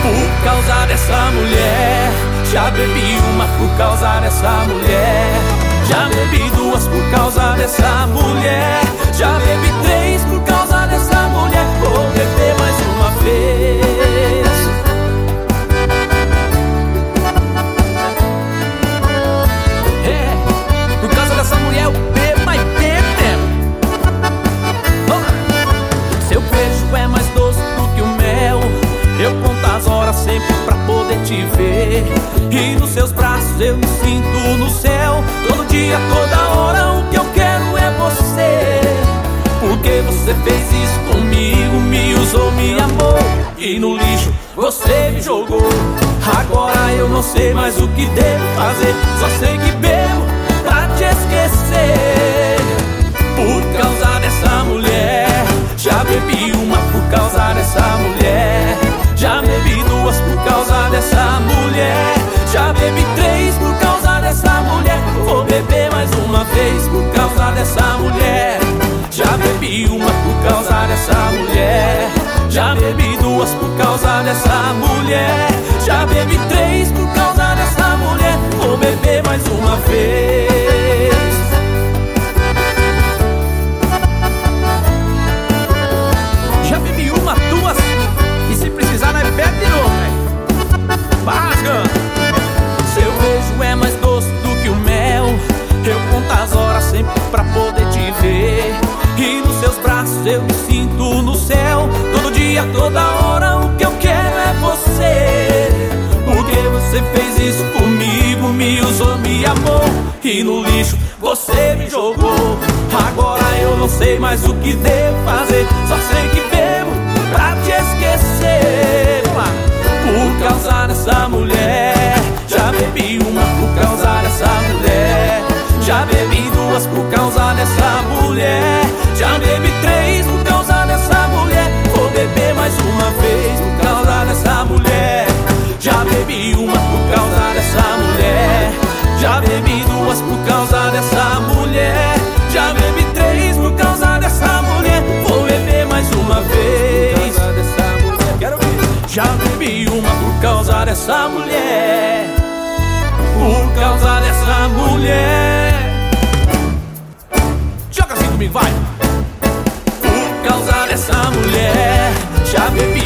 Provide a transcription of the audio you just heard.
Por causa dessa mulher, já bebi uma por causa dessa mulher. Já bebi duas por causa dessa mulher. Já bebi três por causa dessa mulher. Vou beber mais uma vez. É, por causa dessa mulher eu bebo, mas bebo mesmo. Seu beijo é mais doce do que o mel. Eu conto as horas sempre pra poder te ver. E nos seus braços eu me sinto no céu. Todo dia, toda hora, o que eu quero é você. Porque você fez isso comigo, me usou, me amou. E no lixo você me jogou. Agora eu não sei mais o que devo fazer. Só sei que bebo pra te esquecer. Por causa dessa mulher, já bebi uma por causa dessa mulher. Já bebi duas por causa dessa mulher. Já bebi três por causa dessa mulher. Vou beber mais uma vez por causa dessa mulher. Já bebi uma por causa dessa mulher. Já bebi duas por causa dessa mulher. Já bebi três por causa dessa mulher. Vou beber mais uma vez. Já bebi uma, duas, e se precisar nós bebe de novo, velho. Basga. Seu beijo é mais doce do que o mel. Eu conto as horas sempre pra poder te ver. E nos seus braços eu me sinto no céu. Todo dia, toda hora, o que eu quero é você. Porque você fez isso comigo, me usou, me amou. E no lixo você me jogou. Agora eu não sei mais o que devo fazer. Só sei que bebo pra te esquecer. Por causa dessa mulher, já bebi uma por causa dessa mulher. Já bebi duas por causa dessa mulher. Já bebi três por causa dessa mulher. Vou beber mais uma vez por causa dessa mulher. Já bebi uma por causa dessa mulher. Já bebi duas por causa dessa mulher. Já bebi três por causa dessa mulher. Vou beber mais uma vez. Já bebi uma por causa dessa mulher. Por causa dessa mulher. Joga assim comigo, vai. Por causa dessa mulher. Já bebi